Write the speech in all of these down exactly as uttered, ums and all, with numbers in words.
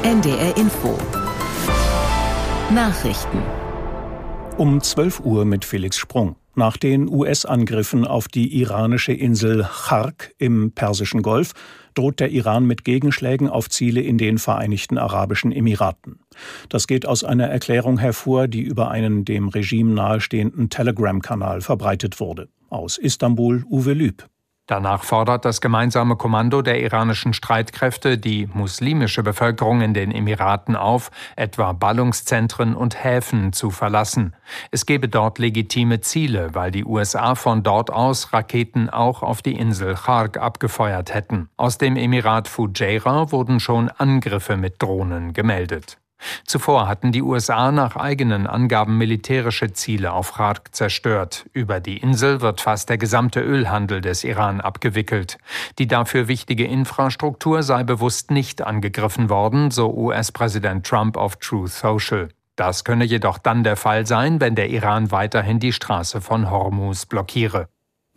N D R Info Nachrichten um zwölf Uhr mit Felix Sprung. Nach den U S-Angriffen auf die iranische Insel Chark im Persischen Golf droht der Iran mit Gegenschlägen auf Ziele in den Vereinigten Arabischen Emiraten. Das geht aus einer Erklärung hervor, die über einen dem Regime nahestehenden Telegram-Kanal verbreitet wurde. Aus Istanbul Uwe Lüb. Danach fordert das gemeinsame Kommando der iranischen Streitkräfte die muslimische Bevölkerung in den Emiraten auf, etwa Ballungszentren und Häfen zu verlassen. Es gebe dort legitime Ziele, weil die U S A von dort aus Raketen auch auf die Insel Chark abgefeuert hätten. Aus dem Emirat Fujairah wurden schon Angriffe mit Drohnen gemeldet. Zuvor hatten die U S A nach eigenen Angaben militärische Ziele auf Chark zerstört. Über die Insel wird fast der gesamte Ölhandel des Iran abgewickelt. Die dafür wichtige Infrastruktur sei bewusst nicht angegriffen worden, so U S-Präsident Trump auf Truth Social. Das könne jedoch dann der Fall sein, wenn der Iran weiterhin die Straße von Hormuz blockiere.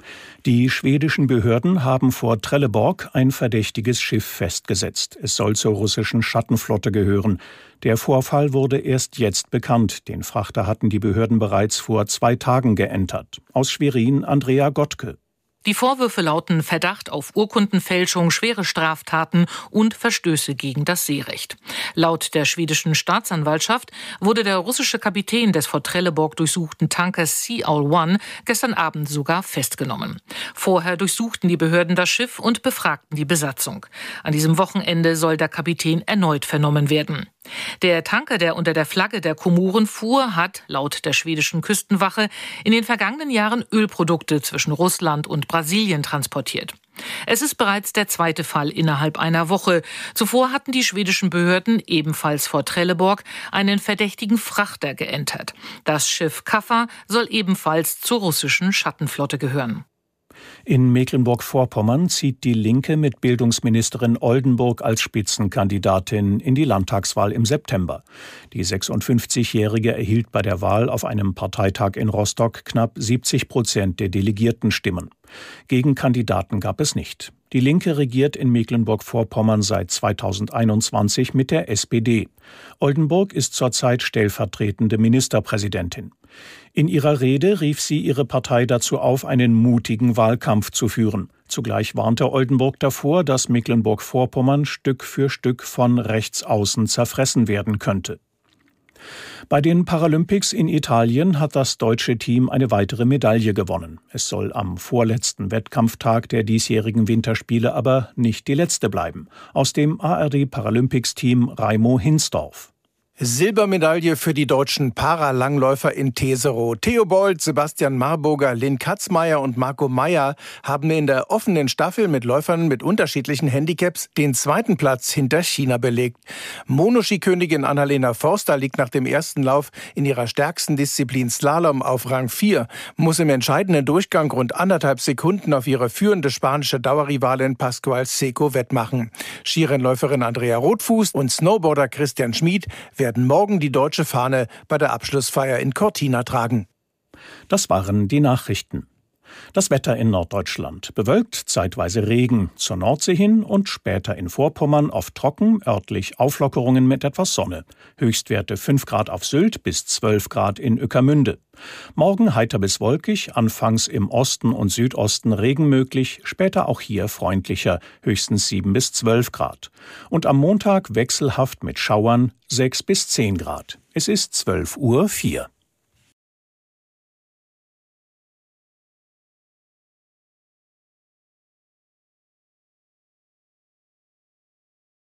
Die schwedischen Behörden haben vor Trelleborg ein verdächtiges Schiff festgesetzt. Es soll zur russischen Schattenflotte gehören. Der Vorfall wurde erst jetzt bekannt. Den Frachter hatten die Behörden bereits vor zwei Tagen geentert. Aus Schwerin Andrea Gottke. Die Vorwürfe lauten Verdacht auf Urkundenfälschung, schwere Straftaten und Verstöße gegen das Seerecht. Laut der schwedischen Staatsanwaltschaft wurde der russische Kapitän des vor Trelleborg durchsuchten Tankers Sea Owl One gestern Abend sogar festgenommen. Vorher durchsuchten die Behörden das Schiff und befragten die Besatzung. An diesem Wochenende soll der Kapitän erneut vernommen werden. Der Tanker, der unter der Flagge der Komoren fuhr, hat laut der schwedischen Küstenwache in den vergangenen Jahren Ölprodukte zwischen Russland und Brasilien transportiert. Es ist bereits der zweite Fall innerhalb einer Woche. Zuvor hatten die schwedischen Behörden ebenfalls vor Trelleborg einen verdächtigen Frachter geentert. Das Schiff Kaffa soll ebenfalls zur russischen Schattenflotte gehören. In Mecklenburg-Vorpommern zieht die Linke mit Bildungsministerin Oldenburg als Spitzenkandidatin in die Landtagswahl im September. Die sechsundfünfzigjährige erhielt bei der Wahl auf einem Parteitag in Rostock knapp siebzig Prozent der Delegiertenstimmen. Gegenkandidaten gab es nicht. Die Linke regiert in Mecklenburg-Vorpommern seit zweitausendeinundzwanzig mit der S P D. Oldenburg ist zurzeit stellvertretende Ministerpräsidentin. In ihrer Rede rief sie ihre Partei dazu auf, einen mutigen Wahlkampf zu führen. Zugleich warnte Oldenburg davor, dass Mecklenburg-Vorpommern Stück für Stück von rechts außen zerfressen werden könnte. Bei den Paralympics in Italien hat das deutsche Team eine weitere Medaille gewonnen. Es soll am vorletzten Wettkampftag der diesjährigen Winterspiele aber nicht die letzte bleiben. Aus dem A R D Paralympics-Team Raimo Hinsdorf. Silbermedaille für die deutschen Paralangläufer in Tesero. Theo Bold, Sebastian Marburger, Lynn Katzmeier und Marco Meyer haben in der offenen Staffel mit Läufern mit unterschiedlichen Handicaps den zweiten Platz hinter China belegt. Monoskikönigin Annalena Forster liegt nach dem ersten Lauf in ihrer stärksten Disziplin Slalom auf Rang vier, muss im entscheidenden Durchgang rund anderthalb Sekunden auf ihre führende spanische Dauerrivalin Pascual Seco wettmachen. Skirennläuferin Andrea Rothfuß und Snowboarder Christian Schmid werden morgen die deutsche Fahne bei der Abschlussfeier in Cortina tragen. Das waren die Nachrichten. Das Wetter in Norddeutschland. Bewölkt, zeitweise Regen, zur Nordsee hin und später in Vorpommern oft trocken, örtlich Auflockerungen mit etwas Sonne. Höchstwerte fünf Grad auf Sylt bis zwölf Grad in Ueckermünde. Morgen heiter bis wolkig, anfangs im Osten und Südosten Regen möglich, später auch hier freundlicher, höchstens sieben bis zwölf Grad. Und am Montag wechselhaft mit Schauern sechs bis zehn Grad. Es ist zwölf Uhr vier.